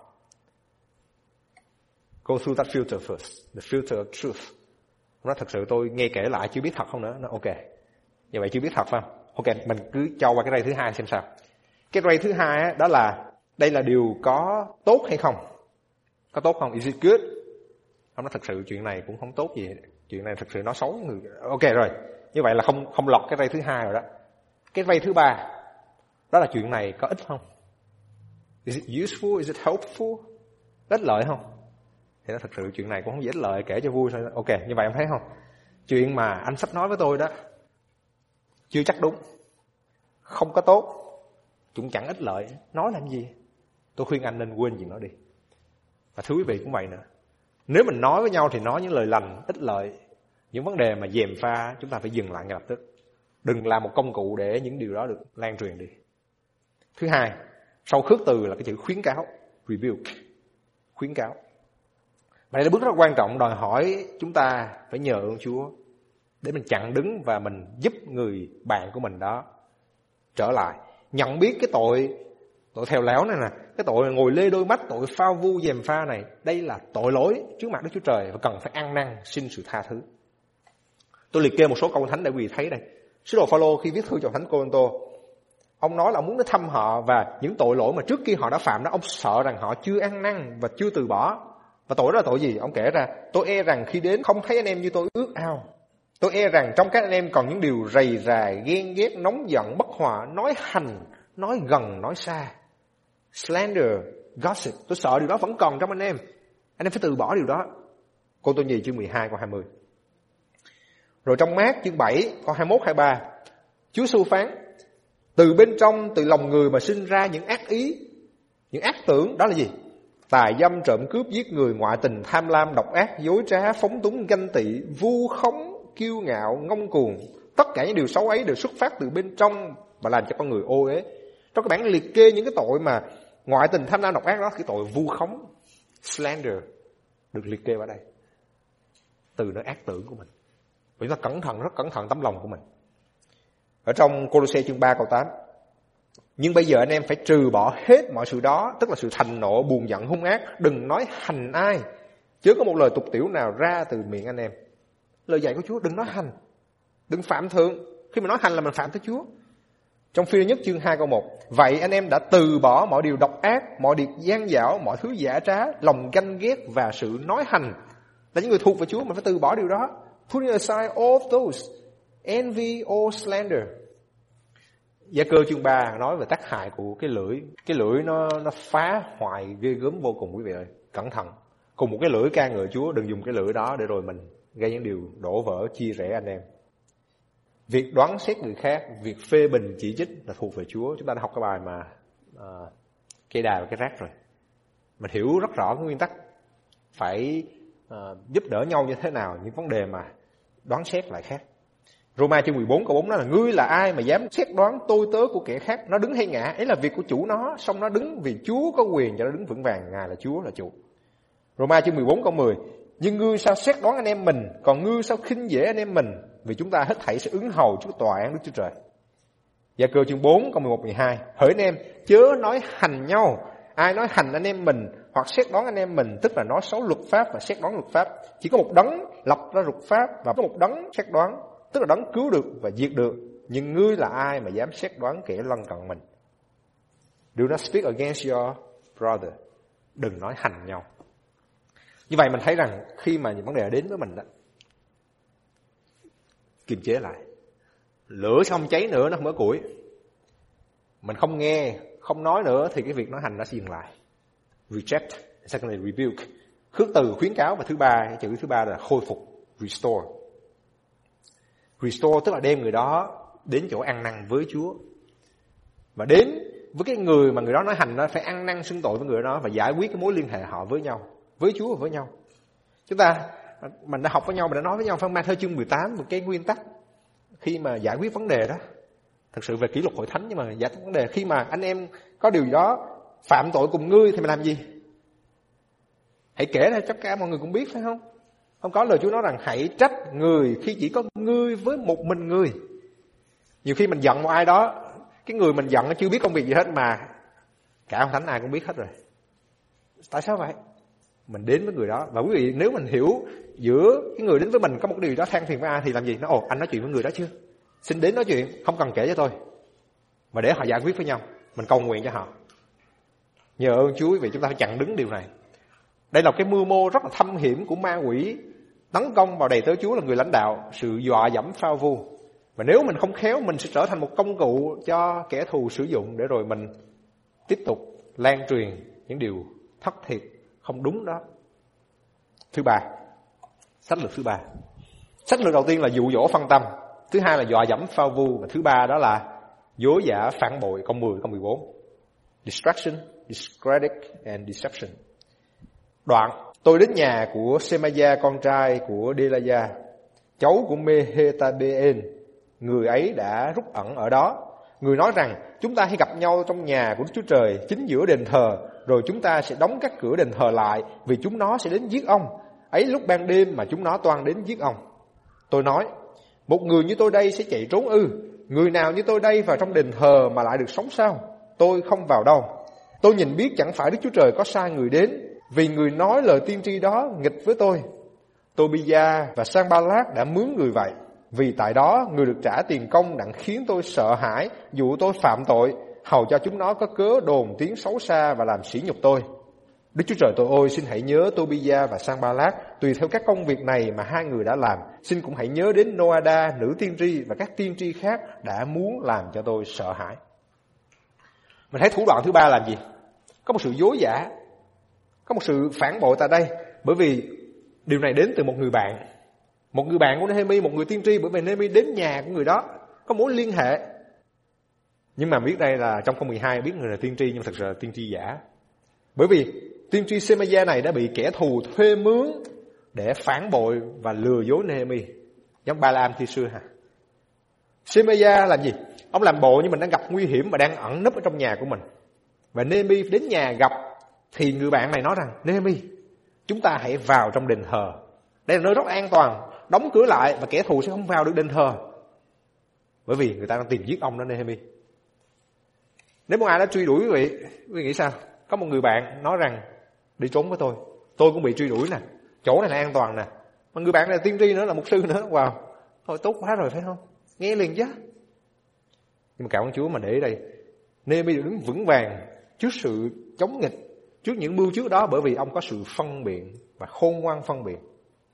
S1: Go through that filter first. The filter of truth. Nó thật sự tôi nghe kể lại chưa biết thật không nữa. Nó ok. Như vậy chưa biết thật phải không? Ok, mình cứ cho qua cái ray thứ hai xem sao. Cái ray thứ hai á, đó là đây là điều có tốt hay không? Có tốt không? Is it good? Ông nói thật sự chuyện này cũng không tốt gì. Chuyện này thật sự nó xấu người. Ok rồi. Như vậy là không lọc cái ray thứ hai rồi đó. Cái ray thứ ba, đó là chuyện này có ích không? Is it useful? Is it helpful? Ích lợi không? Thì nó thật sự chuyện này cũng không dễ ích lợi, kể cho vui thôi. Ok, như vậy em thấy không? Chuyện mà anh sắp nói với tôi đó chưa chắc đúng, không có tốt, cũng chẳng ích lợi. Nói làm gì? Tôi khuyên anh nên quên chuyện đó đi. Và thưa quý vị cũng vậy nữa. Nếu mình nói với nhau thì nói những lời lành, ích lợi. Những vấn đề mà gièm pha chúng ta phải dừng lại ngay lập tức. Đừng làm một công cụ để những điều đó được lan truyền đi. Thứ hai, sau khước từ là cái chữ khuyến cáo, rebuke, khuyến cáo. Đây là bước rất quan trọng, đòi hỏi chúng ta phải nhờ ơn Chúa để mình chặn đứng và mình giúp người bạn của mình đó trở lại. Nhận biết cái tội thèo lẽo này nè, cái tội ngồi lê đôi mắt, tội phao vu gièm pha này, đây là tội lỗi trước mặt Đức Chúa Trời và cần phải ăn năn xin sự tha thứ. Tôi liệt kê một số câu thánh để quý vị thấy đây. Sứ đồ Phaolô khi viết thư cho thánh Cô-rinh-tô, ông nói là ông muốn đến thăm họ và những tội lỗi mà trước kia họ đã phạm đó, ông sợ rằng họ chưa ăn năn và chưa từ bỏ. Và tội đó là tội gì? Ông kể ra, tôi e rằng khi đến không thấy anh em như tôi ước ao. Tôi e rằng trong các anh em còn những điều rầy rà, ghen ghét, nóng giận, bất hòa, nói hành, nói gần, nói xa, slander, gossip. Tôi sợ điều đó vẫn còn trong anh em phải từ bỏ điều đó. Cô Tô Nhì chương 12 câu 20. Rồi trong Mác chương 7 câu 21, 23, Chúa Giêsu phán, từ bên trong, từ lòng người mà sinh ra những ác ý, những ác tưởng, đó là gì? Tài dâm, trộm cướp, giết người, ngoại tình, tham lam, độc ác, dối trá, phóng túng, ganh tị, vu khống, kiêu ngạo, ngông cuồng. Tất cả những điều xấu ấy đều xuất phát từ bên trong và làm cho con người ô uế. Trong cái bản liệt kê những cái tội mà ngoại tình, tham lam, độc ác đó, cái tội vu khống, slander được liệt kê vào đây. Từ nơi ác tưởng của mình. Vì chúng ta cẩn thận, rất cẩn thận tấm lòng của mình. Ở trong Cô-lô-se chương 3 câu 8, nhưng bây giờ anh em phải trừ bỏ hết mọi sự đó, tức là sự thành nộ, buồn giận, hung ác. Đừng nói hành ai, chớ có một lời tục tiểu nào ra từ miệng anh em. Lời dạy của Chúa, đừng nói hành, đừng phạm thượng. Khi mà nói hành là mình phạm tới Chúa. Trong Phi-rơ nhất chương 2 câu 1, vậy anh em đã từ bỏ mọi điều độc ác, mọi điều gian dảo, mọi thứ giả trá, lòng ganh ghét và sự nói hành. Là những người thuộc về Chúa, mình phải từ bỏ điều đó. Putting aside all of those, envy or slander. Gia Cơ chương 3 nói về tác hại của cái lưỡi. Cái lưỡi nó phá hoại ghê gớm vô cùng, quý vị ơi. Cẩn thận. Cùng một cái lưỡi ca ngợi Chúa, đừng dùng cái lưỡi đó để rồi mình gây những điều đổ vỡ, chia rẽ anh em. Việc đoán xét người khác, việc phê bình chỉ trích là thuộc về Chúa. Chúng ta đã học cái bài mà cây đà và cái rác rồi. Mình hiểu rất rõ cái nguyên tắc phải giúp đỡ nhau như thế nào. Những vấn đề mà đoán xét lại khác. Roma chương 14 câu 4 nói là ngươi là ai mà dám xét đoán tôi tớ của kẻ khác, nó đứng hay ngã, ấy là việc của chủ nó, xong nó đứng vì Chúa có quyền cho nó đứng vững vàng, Ngài là Chúa là chủ. Roma chương 14 câu 10, nhưng ngươi sao xét đoán anh em mình, còn ngươi sao khinh dễ anh em mình, vì chúng ta hết thảy sẽ ứng hầu trước tòa án Đức Chúa Trời. Gia Cơ chương 4 câu 11 12, hỡi anh em chớ nói hành nhau, Ai nói hành anh em mình hoặc xét đoán anh em mình, tức là nói xấu luật pháp và xét đoán luật pháp. Chỉ có một đấng lập ra luật pháp và có một đấng xét đoán, tức là đấng cứu được và diệt được. Nhưng ngươi là ai mà dám xét đoán kẻ lân cận mình? Do not speak against your brother. Đừng nói hành nhau. Như vậy mình thấy rằng khi mà những vấn đề đến với mình đó, kiềm chế lại. Lửa xong cháy nữa nó không có củi. Mình không nghe, không nói nữa thì cái việc nói hành nó sẽ dừng lại. Reject, secondly rebuke. Khước từ khuyến cáo, và thứ ba, cái chữ thứ ba là khôi phục, restore. Restore tức là đem người đó đến chỗ ăn năn với Chúa. Và đến với cái người mà người đó nói hành đó, phải ăn năn xưng tội với người đó và giải quyết cái mối liên hệ họ với nhau, với Chúa và với nhau. Mình đã học với nhau, mình đã nói với nhau trong Ma-thi-ơ chương 18 một cái nguyên tắc khi mà giải quyết vấn đề đó. Thực sự về kỷ luật hội thánh, nhưng mà giải quyết vấn đề khi mà anh em có điều gì đó phạm tội cùng ngươi thì mình làm gì? Hãy kể ra cho cả mọi người cũng biết, phải không? Không có lời Chúa nói rằng hãy trách người khi chỉ có ngươi với một mình ngươi. Nhiều khi mình giận một ai đó, cái người mình giận nó chưa biết công việc gì hết mà cả ông thánh ai cũng biết hết rồi. Tại sao vậy? Mình đến với người đó, và quý vị nếu mình hiểu giữa cái người đến với mình có một điều đó than phiền với ai thì làm gì? Nó anh nói chuyện với người đó chưa? Xin đến nói chuyện, không cần kể cho tôi, mà để họ giải quyết với nhau. Mình cầu nguyện cho họ. Nhờ ơn Chúa quý vị, chúng ta phải chặn đứng điều này. Đây là cái mưu mô rất là thâm hiểm của ma quỷ tấn công vào đầy tớ Chúa là người lãnh đạo, sự dọa dẫm phao vu. Và nếu mình không khéo, mình sẽ trở thành một công cụ cho kẻ thù sử dụng để rồi mình tiếp tục lan truyền những điều thất thiệt, không đúng đó. Thứ ba, sách lược thứ ba. Sách lược đầu tiên là dụ dỗ phân tâm, thứ hai là dọa dẫm phao vu, và thứ ba đó là dối giả phản bội. Câu 10, câu 14. Distraction, discredit and deception. Đoạn: tôi đến nhà của Semaya con trai của Delaya, cháu của Mehetabeen. Người ấy đã rút ẩn ở đó. Người nói rằng chúng ta hãy gặp nhau trong nhà của Đức Chúa Trời, chính giữa đền thờ, rồi chúng ta sẽ đóng các cửa đền thờ lại, vì chúng nó sẽ đến giết ông. Ấy lúc ban đêm mà chúng nó toan đến giết ông. Tôi nói: một người như tôi đây sẽ chạy trốn ư? Người nào như tôi đây vào trong đền thờ mà lại được sống sao? Tôi không vào đâu. Tôi nhìn biết chẳng phải Đức Chúa Trời có sai người đến, vì người nói lời tiên tri đó nghịch với tôi. Tobia và Sanballat đã mướn người vậy. Vì tại đó người được trả tiền công đặng khiến tôi sợ hãi, dụ tôi phạm tội, hầu cho chúng nó có cớ đồn tiếng xấu xa và làm sỉ nhục tôi. Đức Chúa Trời tôi ơi, xin hãy nhớ Tobia và Sanballat tùy theo các công việc này mà hai người đã làm. Xin cũng hãy nhớ đến Noada, nữ tiên tri, và các tiên tri khác đã muốn làm cho tôi sợ hãi. Mình thấy thủ đoạn thứ ba làm gì? Có một sự dối giả, có một sự phản bội tại đây. Bởi vì điều này đến từ một người bạn. Một người bạn của Nehemi, một người tiên tri. Bởi vì Nehemi đến nhà của người đó, có mối liên hệ. Nhưng mà biết đây là trong câu 12 biết người là tiên tri, nhưng mà thực sự là tiên tri giả. Bởi vì tiên tri Semaya này đã bị kẻ thù thuê mướn để phản bội và lừa dối Nehemi, giống Ba-lam khi xưa hả? Semaya làm gì? Ông làm bộ như mình đang gặp nguy hiểm và đang ẩn nấp ở trong nhà của mình. Và Nehemi đến nhà gặp thì người bạn này nói rằng: Nehemi, chúng ta hãy vào trong đền thờ. Đây là nơi rất an toàn, đóng cửa lại và kẻ thù sẽ không vào được đền thờ. Bởi vì người ta đang tìm giết ông đó Nehemi. Nếu một ai đó truy đuổi quý vị nghĩ sao? Có một người bạn nói rằng đi trốn với tôi cũng bị truy đuổi nè, chỗ này là an toàn nè. Mà người bạn này là tiên tri nữa, là mục sư nữa. Wow, thôi tốt quá rồi phải không? Nghe liền chứ. Nhưng mà cảm ơn Chúa mà để ở đây Nehemi được đứng vững vàng trước sự chống nghịch, trước những mưu trước đó, bởi vì ông có sự phân biện và khôn ngoan phân biện.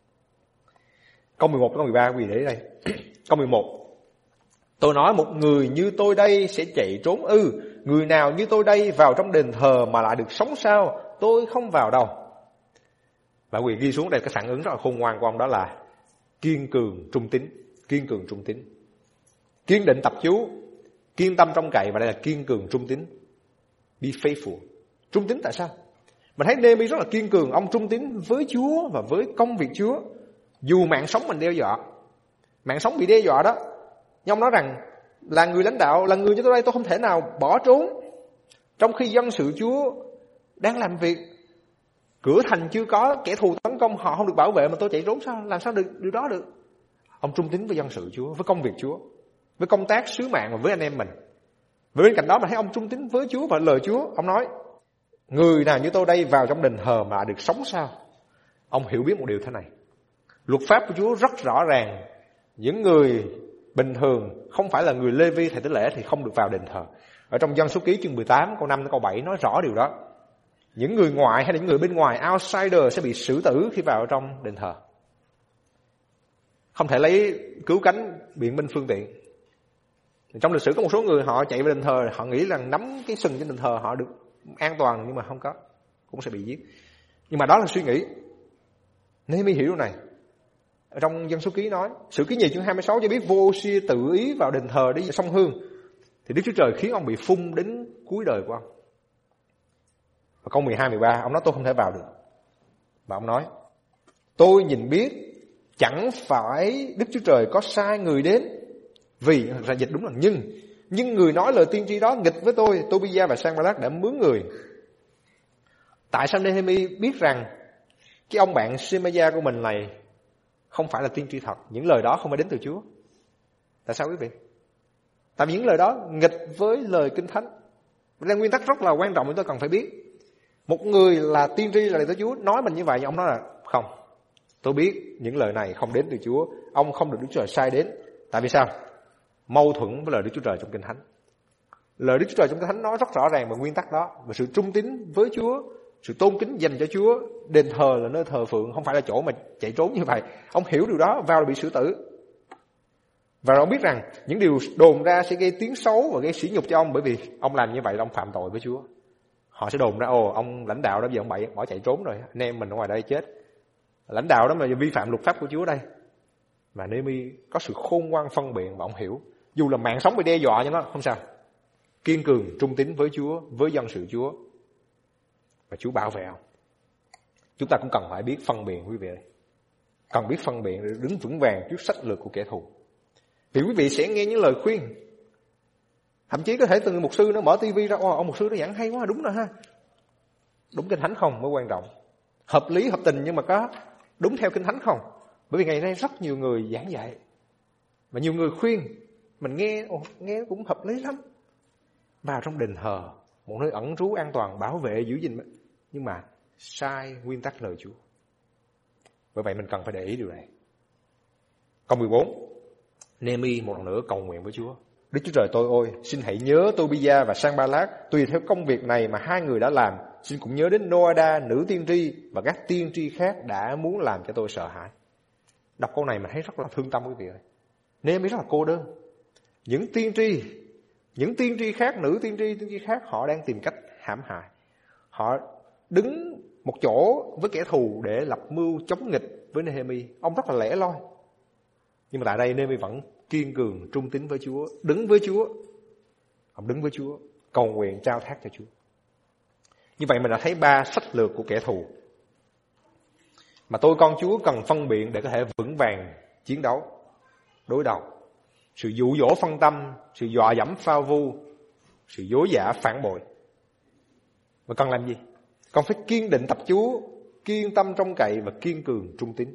S1: Câu 11, câu 13 quý vị để ở đây. Câu 11. Tôi nói: một người như tôi đây sẽ chạy trốn ư? Người nào như tôi đây vào trong đền thờ mà lại được sống sao? Tôi không vào đâu. Và quý vị ghi xuống đây cái phản ứng rất là khôn ngoan của ông, đó là kiên cường trung tín. Kiên cường trung tín, kiên định tập chú, kiên tâm trông cậy, và đây là kiên cường trung tín. Be faithful. Trung tín tại sao? Mình thấy Nehemi rất là kiên cường. Ông trung tín với Chúa và với công việc Chúa. Dù mạng sống mình đe dọa, mạng sống bị đe dọa đó, nhưng ông nói rằng là người lãnh đạo, là người như tôi đây, tôi không thể nào bỏ trốn. Trong khi dân sự Chúa đang làm việc, cửa thành chưa có, kẻ thù tấn công, họ không được bảo vệ mà tôi chạy trốn sao? Làm sao được điều đó được? Ông trung tín với dân sự Chúa, với công việc Chúa, với công tác sứ mạng và với anh em mình. Và bên cạnh đó mình thấy ông trung tín với Chúa và lời Chúa. Ông nói: Người nào như tôi đây vào trong đền thờ mà được sống sao? Ông hiểu biết một điều thế này. Luật pháp của Chúa rất rõ ràng. Những người bình thường, không phải là người Lê Vi, thầy tế lễ thì không được vào đền thờ. Ở trong Dân Số Ký chương 18 câu 5 đến câu 7 nói rõ điều đó. Những người ngoại hay là những người bên ngoài, outsider, sẽ bị xử tử khi vào trong đền thờ. Không thể lấy cứu cánh biện minh phương tiện. Trong lịch sử có một số người họ chạy vào đền thờ, họ nghĩ rằng nắm cái sừng trên đền thờ họ được an toàn, nhưng mà không có, cũng sẽ bị giết. Nhưng mà đó là suy nghĩ. Nehemi hiểu điều này. Ở trong Dân Số Ký nói, Sử Ký Nhì chương 26 cho biết vua Ô-xia tự ý vào đền thờ để sông hương, thì Đức Chúa Trời khiến ông bị phun đến cuối đời của ông. Và câu 12, 13, ông nói tôi không thể vào được. Và ông nói, tôi nhìn biết chẳng phải Đức Chúa Trời có sai người đến. Vì, thật ra dịch đúng là nhưng người nói lời tiên tri đó nghịch với tôi, Tobia và Sanballat đã mướn người. Tại sao Nehemi biết rằng cái ông bạn Shemaiah của mình này không phải là tiên tri thật? Những lời đó không phải đến từ Chúa. Tại sao quý vị? Tại vì những lời đó nghịch với lời Kinh Thánh. Đây là nguyên tắc rất là quan trọng chúng tôi cần phải biết. Một người là tiên tri là lời của Chúa nói mình như vậy, ông nói là không, tôi biết những lời này không đến từ Chúa, ông không được Đức Chúa Trời sai đến. Tại vì sao? Mâu thuẫn với lời Đức Chúa Trời trong Kinh Thánh. Lời Đức Chúa Trời trong Kinh Thánh nói rất rõ ràng về nguyên tắc đó, về sự trung tín với Chúa, sự tôn kính dành cho Chúa. Đền thờ là nơi thờ phượng, không phải là chỗ mà chạy trốn như vậy. Ông hiểu điều đó, vào là bị xử tử. Và ông biết rằng những điều đồn ra sẽ gây tiếng xấu và gây sỉ nhục cho ông, bởi vì ông làm như vậy là ông phạm tội với Chúa. Họ sẽ đồn ra, ông lãnh đạo đó giờ ông bỏ chạy trốn rồi, anh em mình ở ngoài đây chết. Lãnh đạo đó mà vi phạm luật pháp của Chúa đây. Mà Nehemi có sự khôn ngoan phân biện và ông hiểu, dù là mạng sống bị đe dọa nhưng nó không sao. Kiên cường, trung tín với Chúa, với dân sự Chúa. Và Chúa bảo vệ ông. Chúng ta cũng cần phải biết phân biện quý vị ơi. Cần biết phân biện để đứng vững vàng trước sách lược của kẻ thù. Vì quý vị sẽ nghe những lời khuyên. Thậm chí có thể từ mục sư nó mở tivi ra, ông mục sư nó giảng hay quá, đúng rồi ha. Đúng Kinh Thánh không mới quan trọng. Hợp lý, hợp tình nhưng mà có đúng theo Kinh Thánh không? Bởi vì ngày nay rất nhiều người giảng dạy. Và nhiều người khuyên, mình nghe cũng hợp lý lắm. Vào trong đền thờ, một nơi ẩn trú an toàn, bảo vệ, giữ gìn. Nhưng mà sai nguyên tắc lời Chúa. Bởi vậy mình cần phải để ý điều này. Câu 14. Nehemi một lần nữa cầu nguyện với Chúa. Đức Chúa Trời tôi ơi, xin hãy nhớ Tobia và Sanballat tùy theo công việc này mà hai người đã làm. Xin cũng nhớ đến Noada, nữ tiên tri và các tiên tri khác đã muốn làm cho tôi sợ hãi. Đọc câu này mình thấy rất là thương tâm quý vị ơi. Nehemi rất là cô đơn. Những tiên tri khác, nữ tiên tri khác, họ đang tìm cách hãm hại. Họ đứng một chỗ với kẻ thù để lập mưu chống nghịch với Nehemi. Ông rất là lẻ loi. Nhưng mà tại đây Nehemi vẫn kiên cường, trung tín với Chúa, đứng với Chúa. Ông đứng với Chúa, cầu nguyện trao thác cho Chúa. Như vậy mình đã thấy 3 sách lược của kẻ thù mà tôi con Chúa cần phân biện để có thể vững vàng chiến đấu, đối đầu. Sự dụ dỗ phân tâm, sự dọa dẫm phao vu, sự dối giả phản bội. Và cần làm gì? Con phải kiên định tập Chúa, kiên tâm trông cậy và kiên cường trung tín.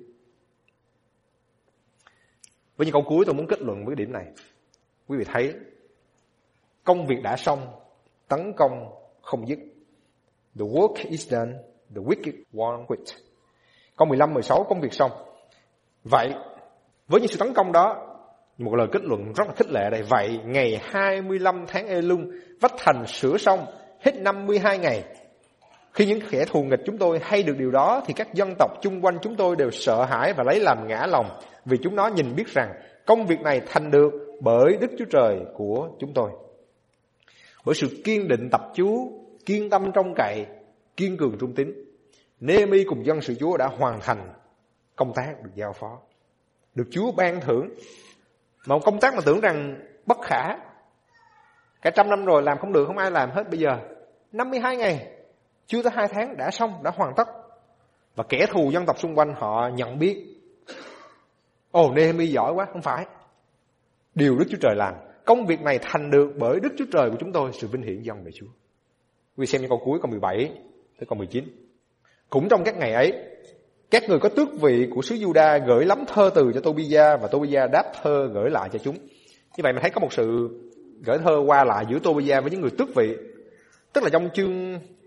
S1: Với những câu cuối tôi muốn kết luận với cái điểm này. Quý vị thấy công việc đã xong, tấn công không dứt. The work is done, the wicked won't quit. Câu 15, 16 công việc xong. Vậy với những sự tấn công đó, một lời kết luận rất là khích lệ đây. Vậy ngày 25 tháng Elung, vách thành sửa xong hết 52 ngày. Khi những kẻ thù nghịch chúng tôi hay được điều đó, thì các dân tộc chung quanh chúng tôi đều sợ hãi và lấy làm ngã lòng, vì chúng nó nhìn biết rằng công việc này thành được bởi Đức Chúa Trời của chúng tôi. Bởi sự kiên định tập Chúa, kiên tâm trông cậy, kiên cường trung tín, Nehemi cùng dân sự Chúa đã hoàn thành công tác được giao phó, được Chúa ban thưởng. Mà một công tác mà tưởng rằng bất khả, cả 100 năm rồi làm không được, không ai làm hết. Bây giờ 52 ngày, chưa tới 2 tháng đã xong, đã hoàn tất. Và kẻ thù dân tộc xung quanh họ nhận biết, Nehemi giỏi quá. Không phải. Điều Đức Chúa Trời làm, công việc này thành được bởi Đức Chúa Trời của chúng tôi, sự vinh hiển dâng về Chúa. Quý xem những câu cuối câu 17 tới câu 19. Cũng trong các ngày ấy, các người có tước vị của xứ Juda gửi lắm thơ từ cho Tobia, và Tobia đáp thơ gửi lại cho chúng. Như vậy mình thấy có một sự gửi thơ qua lại giữa Tobia với những người tước vị. Tức là trong chương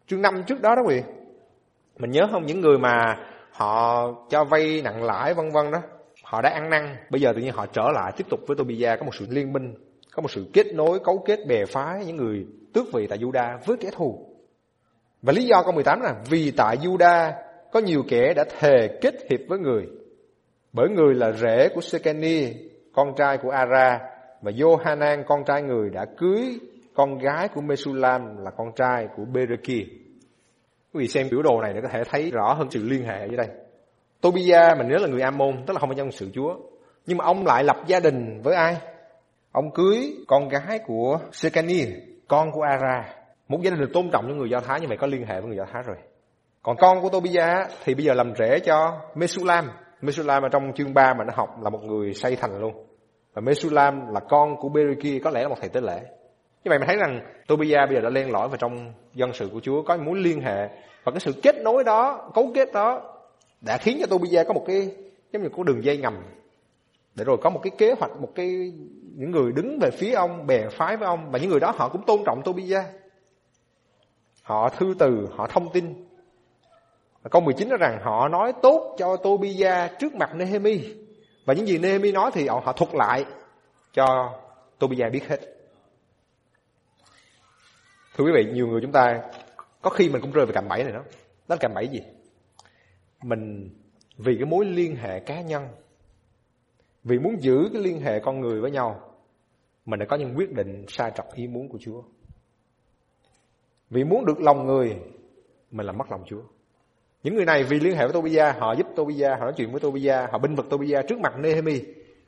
S1: Chương 5 trước đó đó quý vị. Mình nhớ không, những người mà họ cho vay nặng lãi vân vân đó, họ đã ăn năn, bây giờ tự nhiên họ trở lại tiếp tục với Tobia, có một sự liên minh, có một sự kết nối, cấu kết bè phái những người tước vị tại Juda với kẻ thù. Và lý do câu 18 là vì tại Juda có nhiều kẻ đã thề kết hiệp với người, bởi người là rể của Sekeni, con trai của Ara, và Johanan con trai người đã cưới con gái của Mesulam là con trai của Bereki. Quý vị xem biểu đồ này để có thể thấy rõ hơn sự liên hệ ở đây. Tobia mình nhớ là người Ammon, tức là không phải dân sự Chúa, nhưng mà ông lại lập gia đình với ai? Ông cưới con gái của Sekeni, con của Ara. Một gia đình được tôn trọng cho người Do Thái, như vậy có liên hệ với người Do Thái rồi. Còn con của Tobia thì bây giờ làm rể cho Mesulam. Mesulam ở trong chương 3 mà nó học là một người xây thành luôn. Và Mesulam là con của Bereki, có lẽ là một thầy tế lễ. Như vậy mình thấy rằng Tobia bây giờ đã len lỏi vào trong dân sự của Chúa, có mối liên hệ. Và cái sự kết nối đó, cấu kết đó đã khiến cho Tobia có một cái giống như có đường dây ngầm, để rồi có một cái kế hoạch, một cái những người đứng về phía ông, bè phái với ông, và những người đó họ cũng tôn trọng Tobia. Họ thư từ, họ thông tin. Câu 19 nói rằng họ nói tốt cho Tobia trước mặt Nehemi, và những gì Nehemi nói thì họ thuật lại cho Tobia biết hết. Thưa quý vị, nhiều người chúng ta có khi mình cũng rơi vào cạm bẫy này đó. Đó là cạm bẫy gì? Mình vì cái mối liên hệ cá nhân, vì muốn giữ cái liên hệ con người với nhau, mình đã có những quyết định sai trật ý muốn của Chúa. Vì muốn được lòng người, mình làm mất lòng Chúa. Những người này vì liên hệ với Tobia, họ giúp Tobia, họ nói chuyện với Tobia, họ binh vực Tobia trước mặt Nehemi.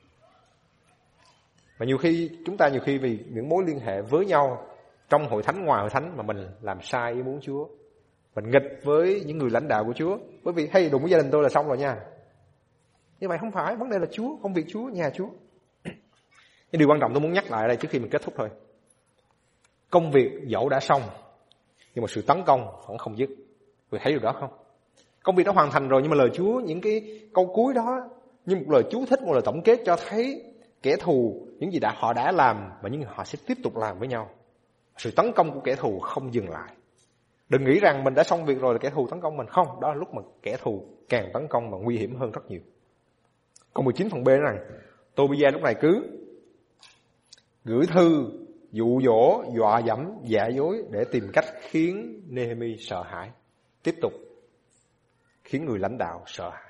S1: Và nhiều khi chúng ta vì những mối liên hệ với nhau trong hội thánh, ngoài hội thánh mà mình làm sai ý muốn Chúa. Mình nghịch với những người lãnh đạo của Chúa. Bởi vì hay đụng với gia đình tôi là xong rồi nha. Như vậy không phải, vấn đề là Chúa, công việc Chúa, nhà Chúa. Nhưng điều quan trọng tôi muốn nhắc lại ở đây trước khi mình kết thúc thôi. Công việc dẫu đã xong, nhưng mà sự tấn công vẫn không dứt. Quý thấy điều đó không? Công việc đã hoàn thành rồi, nhưng mà lời Chúa, những cái câu cuối đó như một lời chú thích, một lời tổng kết cho thấy kẻ thù, những gì họ đã làm và những gì họ sẽ tiếp tục làm với nhau. Sự tấn công của kẻ thù không dừng lại. Đừng nghĩ rằng mình đã xong việc rồi là kẻ thù tấn công mình. Không, đó là lúc mà kẻ thù càng tấn công và nguy hiểm hơn rất nhiều. Câu 19 phần B nói rằng Tobia lúc này cứ gửi thư, dụ dỗ, dọa dẫm, giả dối để tìm cách khiến Nehemi sợ hãi. Tiếp tục khiến người lãnh đạo sợ hãi.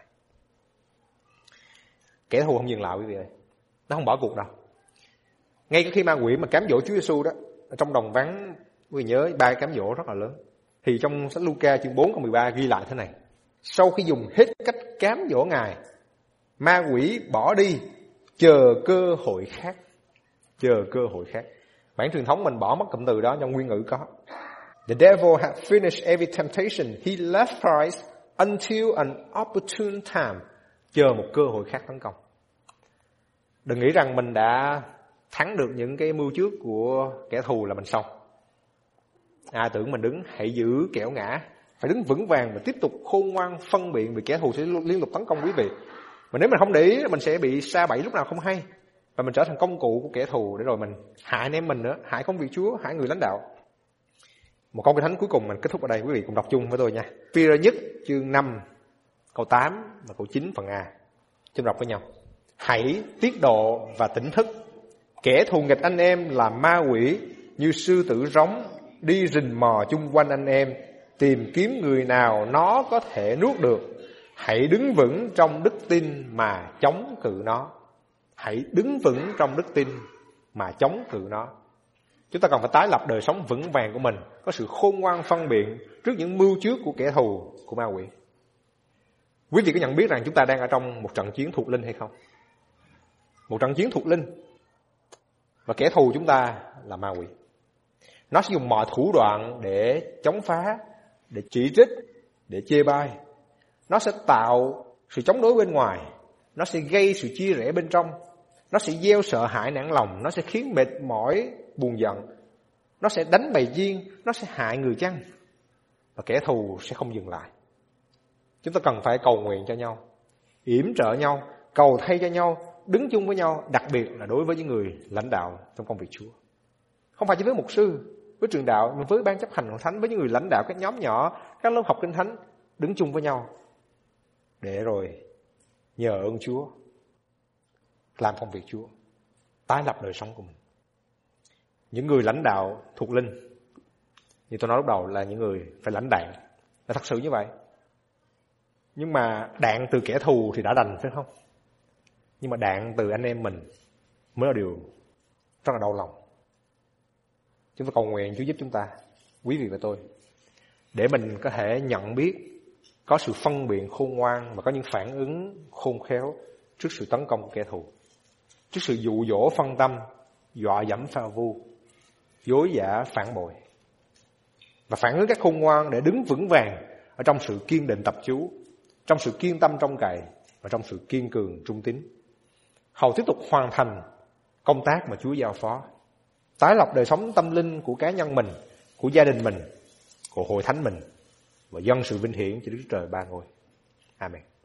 S1: Kẻ thù không dừng lại quý vị ơi. Nó không bỏ cuộc đâu. Ngay khi ma quỷ mà cám dỗ Chúa Giêsu đó, ở trong đồng vắng, quý vị nhớ 3 cám dỗ rất là lớn. Thì trong sách Luca chương 4 câu 13 ghi lại thế này: sau khi dùng hết cách cám dỗ Ngài, ma quỷ bỏ đi, chờ cơ hội khác. Chờ cơ hội khác. Bản truyền thống mình bỏ mất cụm từ đó, trong nguyên ngữ có. The devil had finished every temptation. He left Christ until an opportune time. Chờ một cơ hội khác tấn công. Đừng nghĩ rằng mình đã thắng được những cái mưu trước của kẻ thù là mình xong. Ai tưởng mình đứng hãy giữ kẻo ngã. Phải đứng vững vàng và tiếp tục khôn ngoan phân biện, vì kẻ thù sẽ liên tục tấn công quý vị. Mà nếu mình không để ý, mình sẽ bị sa bẫy lúc nào không hay. Và mình trở thành công cụ của kẻ thù để rồi mình hại anh em mình nữa, hại công việc Chúa, hại người lãnh đạo. Một câu Kinh Thánh cuối cùng mình kết thúc ở đây, quý vị cùng đọc chung với tôi nha. Phi-rơ nhất chương 5 câu 8 và câu 9 phần A. Chúng đọc với nhau. Hãy tiết độ và tỉnh thức. Kẻ thù nghịch anh em là ma quỷ, như sư tử rống đi rình mò chung quanh anh em, tìm kiếm người nào nó có thể nuốt được. Hãy đứng vững trong đức tin mà chống cự nó. Hãy đứng vững trong đức tin mà chống cự nó. Chúng ta cần phải tái lập đời sống vững vàng của mình, có sự khôn ngoan phân biện trước những mưu trước của kẻ thù, của ma quỷ. Quý vị có nhận biết rằng chúng ta đang ở trong một trận chiến thuộc linh hay không? Một trận chiến thuộc linh. Và kẻ thù chúng ta là ma quỷ. Nó sẽ dùng mọi thủ đoạn để chống phá, để chỉ trích, để chê bai. Nó sẽ tạo sự chống đối bên ngoài. Nó sẽ gây sự chia rẽ bên trong. Nó sẽ gieo sợ hãi nản lòng. Nó sẽ khiến mệt mỏi, buồn giận. Nó sẽ đánh bầy chiên. Nó sẽ hại người chăn. Và kẻ thù sẽ không dừng lại. Chúng ta cần phải cầu nguyện cho nhau, yểm trợ nhau, cầu thay cho nhau, đứng chung với nhau, đặc biệt là đối với những người lãnh đạo trong công việc Chúa. Không phải chỉ với mục sư, với trường đạo, với ban chấp hành hội thánh, với những người lãnh đạo các nhóm nhỏ, các lớp học kinh thánh, đứng chung với nhau để rồi nhờ ơn Chúa làm công việc Chúa, tái lập đời sống của mình. Những người lãnh đạo thuộc linh, như tôi nói lúc đầu, là những người phải lãnh đạn, là thật sự như vậy. Nhưng mà đạn từ kẻ thù thì đã đành, phải không? Nhưng mà đạn từ anh em mình mới là điều rất là đau lòng. Chúng ta cầu nguyện Chúa giúp chúng ta, quý vị và tôi, để mình có thể nhận biết, có sự phân biệt khôn ngoan và có những phản ứng khôn khéo trước sự tấn công của kẻ thù, trước sự dụ dỗ phân tâm, dọa dẫm phao vu, dối giả phản bội, và phản ứng các khôn ngoan để đứng vững vàng ở trong sự kiên định tập chú, trong sự kiên tâm trông cậy và trong sự kiên cường trung tín, hầu tiếp tục hoàn thành công tác mà Chúa giao phó, tái lập đời sống tâm linh của cá nhân mình, của gia đình mình, của hội thánh mình, và dâng sự vinh hiển cho Đức Chúa Trời Ba Ngôi. Amen.